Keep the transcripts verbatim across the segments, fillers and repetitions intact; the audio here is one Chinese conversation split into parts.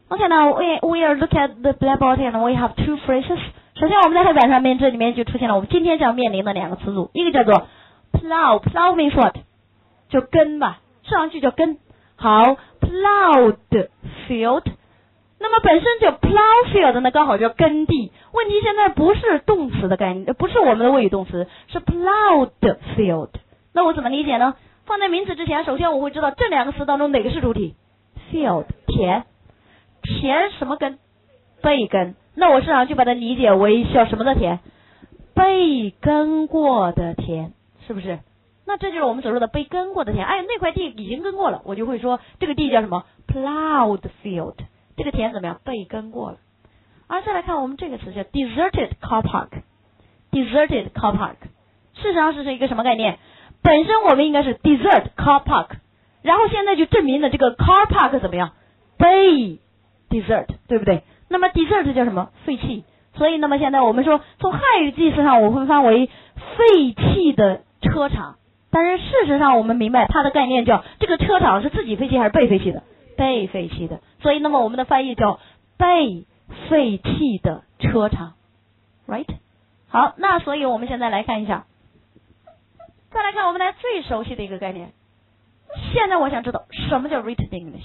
Okay, now we we are look at the blackboard and we have two phrases. 首先我们在黑板上面这里面就出现了我们今天将面临的两个词组，一个叫做 plow, plow means what? 就耕吧，上去叫耕。好 ，plowed field。那么本身就 plow field 呢，刚好叫耕地。问题现在不是动词的概念，不是我们的谓语动词，是 plowed field。那我怎么理解呢？放在名词之前，首先我会知道这两个词当中哪个是主体 ？field 田，田什么耕？被耕。那我市场就把它理解为叫什么的田？被耕过的田，是不是？那这就是我们所说的被耕过的田。哎，那块地已经耕过了，我就会说这个地叫什么 ？plowed field。这个田怎么样？被耕过了。而再来看我们这个词叫 deserted car park。deserted car park， 事实上是一个什么概念？本身我们应该是 desert car park， 然后现在就证明了这个 car park 怎么样？被 desert， 对不对？那么 desert 叫什么？废弃。所以那么现在我们说从汉语意思上我会翻为废弃的车场，但是事实上我们明白它的概念叫这个车场是自己废弃还是被废弃的？被废弃的。所以那么我们的翻译叫被废弃的车场 right。 好，那所以我们现在来看一下，再来看我们来最熟悉的一个概念。现在我想知道什么叫 written English，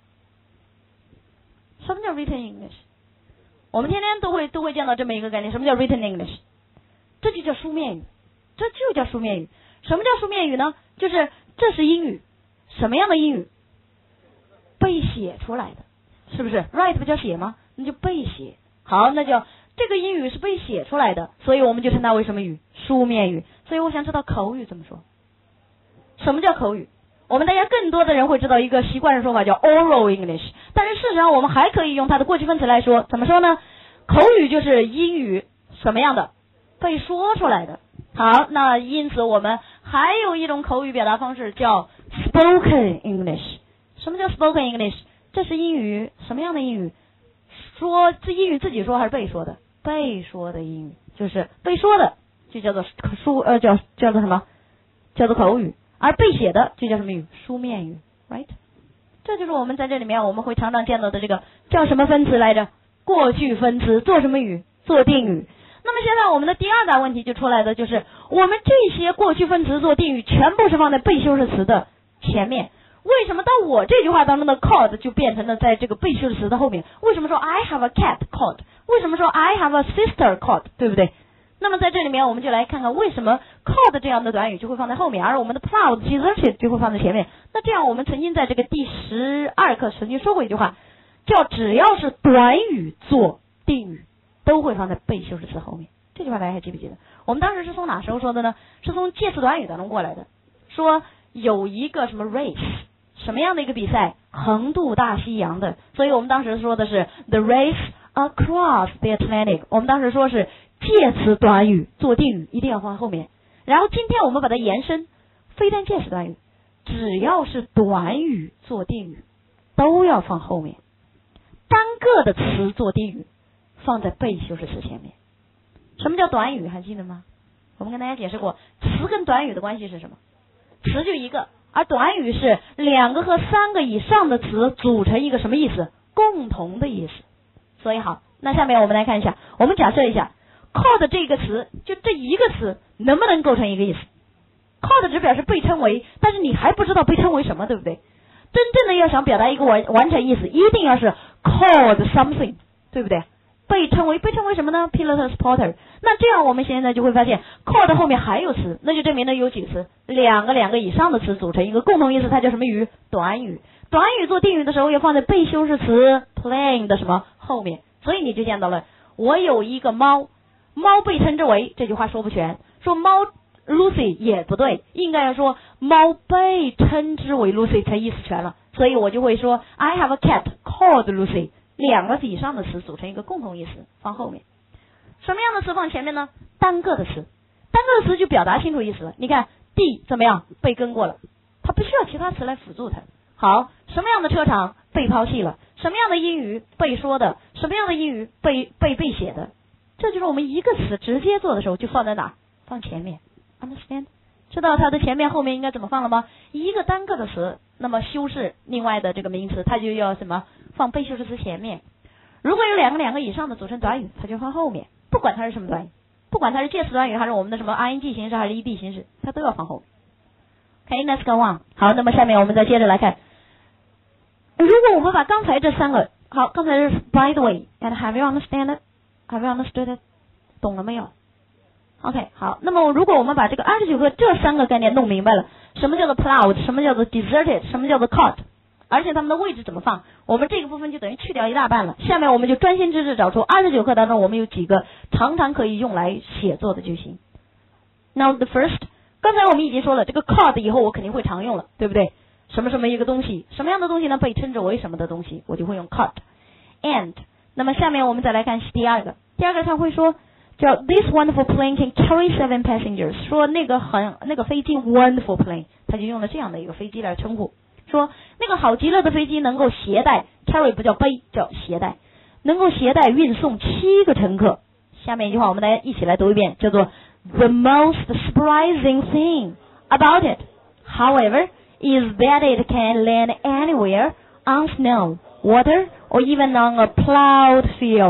什么叫 written English？ 我们天天都会都会见到这么一个概念，什么叫 written English？ 这就叫书面语，这就叫书面语。什么叫书面语呢？就是这是英语，什么样的英语？被写出来的，是不是 write 不叫写吗？那就被写。好，那就这个英语是被写出来的，所以我们就称它为什么语？书面语。所以我想知道口语怎么说。什么叫口语？我们大家更多的人会知道一个习惯的说法叫 oral English， 但是事实上我们还可以用它的过去分词来说，怎么说呢？口语就是英语什么样的？被说出来的。好，那因此我们还有一种口语表达方式叫 spoken English。什么叫 spoken English？ 这是英语什么样的英语？说这英语自己说还是被说的？被说的英语，就是被说的就叫做书呃叫叫做什么？叫做口语。而被写的就叫什么语？书面语 right。 这就是我们在这里面我们会常常见到的这个叫什么分词来着？过去分词。做什么语？做定语。那么现在我们的第二大问题就出来的就是我们这些过去分词做定语全部是放在被修饰词的前面，为什么到我这句话当中的 called 就变成了在这个被修饰词的后面？为什么说 I have a cat called？ 为什么说 I have a sister called？ 对不对？那么在这里面我们就来看看为什么 called 这样的短语就会放在后面，而我们的 plowed deserted 就会放在前面。那这样我们曾经在这个第十二课曾经说过一句话，叫只要是短语做定语都会放在被修饰词后面。这句话大家还记不记得？我们当时是从哪时候说的呢？是从介词短语当中过来的，说有一个什么 race， 什么样的一个比赛？横渡大西洋的。所以我们当时说的是 the race across the Atlantic。 我们当时说是介词短语做定语一定要放在后面。然后今天我们把它延伸，非单介词短语只要是短语做定语都要放后面，单个的词做定语放在被修饰词前面。什么叫短语还记得吗？我们跟大家解释过，词跟短语的关系是什么？词就一个，而短语是两个和三个以上的词组成一个什么意思？共同的意思。所以好，那下面我们来看一下，我们假设一下 called 这个词，就这一个词能不能构成一个意思？ called 只表示被称为，但是你还不知道被称为什么，对不对？真正的要想表达一个完完整意思，一定要是 called something， 对不对？被称为被称为什么呢？ Pilatus Porter。 那这样我们现在就会发现 called 后面还有词，那就证明了有几个词，两个两个以上的词组成一个共同意思，它叫什么语？短语。短语做定语的时候要放在被修饰词 plain 的什么后面。所以你就见到了我有一个猫，猫被称之为，这句话说不全，说猫 Lucy 也不对，应该要说猫被称之为 Lucy 才意思全了。所以我就会说 I have a cat called Lucy， 两个以上的词组成一个共同意思放后面。什么样的词放前面呢？单个的词，单个的词就表达清楚意思了。你看地怎么样？被耕过了，它不需要其他词来辅助它。好，什么样的车场？被抛弃了。什么样的英语？被说的。什么样的英语？被被被写的。这就是我们一个词直接做的时候就放在哪？放前面。 Understand？ 知道它的前面后面应该怎么放了吗？一个单个的词，那么修饰另外的这个名词，它就要什么放被修饰词前面。如果有两个两个以上的组成短语，它就放后面，不管它是什么短语，不管它是介词短语还是我们的什么 ing 形式还是 ed 形式，它都要放后面。Okay, let's go on。好，那么下面我们再接着来看，如果我们把刚才这三个，好，刚才是 by the way and have you understand it? Have you understood it? 懂了没有 ？OK， 好，那么如果我们把这个article和这三个概念弄明白了，什么叫做 plowed， 什么叫做 deserted， 什么叫做 caught， 而且它们的位置怎么放，我们这个部分就等于去掉一大半了。下面我们就专心致志找出二十九课当中我们有几个常常可以用来写作的句型。Now the first， 刚才我们已经说了，这个 caught 以后我肯定会常用了，对不对？什么什么一个东西，什么样的东西呢？被称之为什么的东西，我就会用 caught。And， 那么下面我们再来看第二个，第二个他会说。叫 This wonderful plane can carry seven passengers， 说那个很那个飞机 wonderful plane， 他就用了这样的一个飞机来称呼，说那个好极了的飞机能够携带 carry 不叫背叫携带，能够携带运送七个乘客。下面一句话我们大家一起来读一遍，叫做 The most surprising thing about it, however, is that it can land anywhere on snow, water, or even on a plowed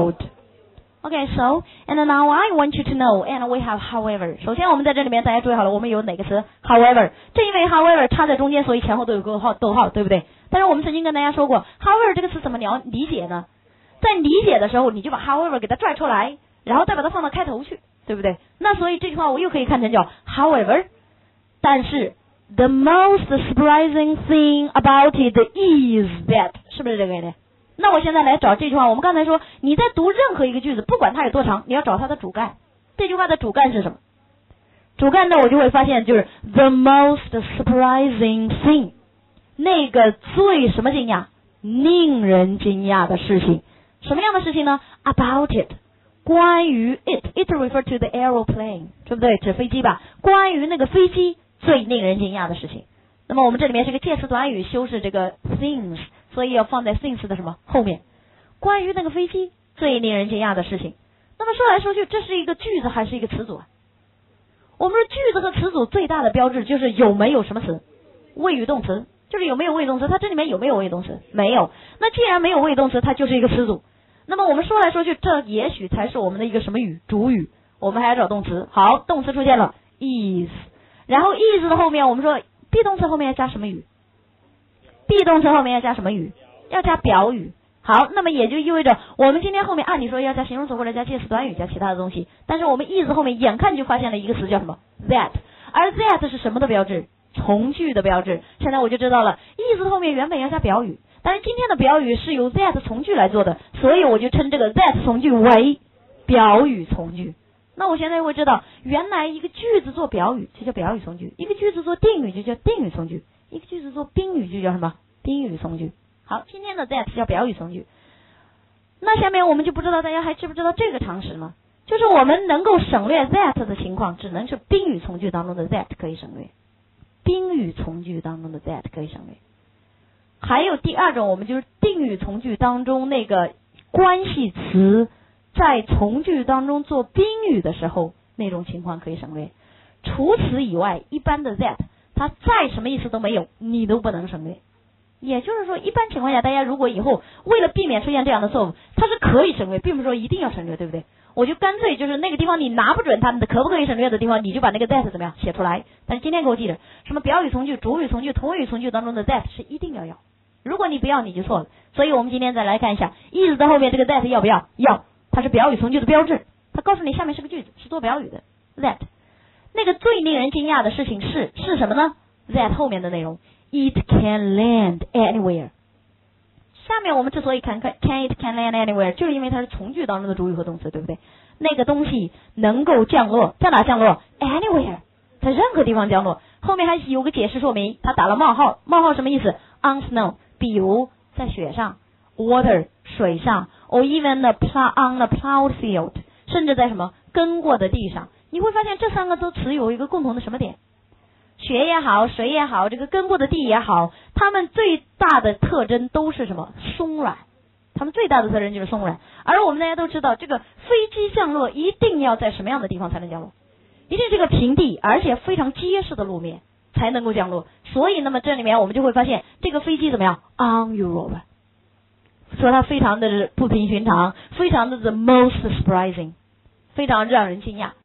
field.Okay, so, and now I want you to know, and we have however. 首先我们在这里面大家注意好了，我们有哪个词 however， 正因为 however 插在中间，所以前后都有个号逗号，对不对？但是我们曾经跟大家说过 however 这个词怎么了理解呢？在理解的时候你就把 however 给它拽出来，然后再把它放到开头去，对不对？那所以这句话我又可以看成叫 however， 但是 the most surprising thing about it is that， 是不是这个概念？那我现在来找这句话，我们刚才说你在读任何一个句子，不管它有多长，你要找它的主干。这句话的主干是什么？主干呢，我就会发现就是 the most surprising thing， 那个最什么惊讶，令人惊讶的事情。什么样的事情呢 ？About it， 关于 it，it refer to the aeroplane， 对不对？指飞机吧。关于那个飞机最令人惊讶的事情。那么我们这里面是个介词短语修饰这个 things。所以要放在 things 的什么后面？关于那个飞机最令人惊讶的事情。那么说来说去，这是一个句子还是一个词组啊？我们说句子和词组最大的标志就是有没有什么词？谓语动词，就是有没有谓语动词？它这里面有没有谓语动词？没有。那既然没有谓语动词，它就是一个词组。那么我们说来说去，这也许才是我们的一个什么语？主语。我们还要找动词。好，动词出现了 is， 然后 is 的后面我们说 be 动词后面要加什么语？be 动词后面要加什么语？要加表语。好，那么也就意味着我们今天后面按理说要加形容词或者加介词短语加其他的东西，但是我们 is 后面眼看就发现了一个词叫什么 that， 而 that 是什么的标志？从句的标志。现在我就知道了 is 后面原本要加表语，但是今天的表语是由 that 从句来做的，所以我就称这个 that 从句为表语从句。那我现在会知道，原来一个句子做表语就叫表语从句，一个句子做定语就叫定语从句，一个句子做宾语就叫什么？宾语从句。好，今天的 that 叫表语从句。那下面我们就不知道大家还知不知道这个常识呢？就是我们能够省略 that 的情况，只能是宾语从句当中的 that 可以省略，宾语从句当中的 that 可以省略。还有第二种，我们就是定语从句当中那个关系词在从句当中做宾语的时候，那种情况可以省略。除此以外，一般的 that 它再什么意思都没有，你都不能省略。也就是说，一般情况下，大家如果以后为了避免出现这样的错误，它是可以省略，并不是说一定要省略，对不对？我就干脆就是那个地方你拿不准它可不可以省略的地方，你就把那个 that 怎么样写出来。但是今天给我记着，什么表语从句、主语从句、同语从句当中的 that 是一定要要，如果你不要你就错了。所以我们今天再来看一下 is 的后面这个 that 要不要？要，它是表语从句的标志，它告诉你下面是个句子，是做表语的 that。那个最令人惊讶的事情是是什么呢？ that 后面的内容。It can land anywhere。 下面我们之所以看看 can it can land anywhere， 就是因为它是从句当中的主语和动词，对不对？那个东西能够降落，在哪降落 ？Anywhere， 在任何地方降落。后面还有个解释说明，它打了冒号，冒号什么意思 ？On snow， 比如在雪上 ，water 水上 ，or even the plow on the plowed field， 甚至在什么耕过的地上。你会发现这三个都词有一个共同的什么点？雪也好，水也好，这个耕过的地也好，它们最大的特征都是什么？松软。它们最大的特征就是松软。而我们大家都知道，这个飞机降落一定要在什么样的地方才能降落？一定是个平地，而且非常结实的路面才能够降落。所以，那么这里面我们就会发现，这个飞机怎么样 ？On Europe， 说它非常的不平寻常，非常的 the most surprising， 非常让人惊讶。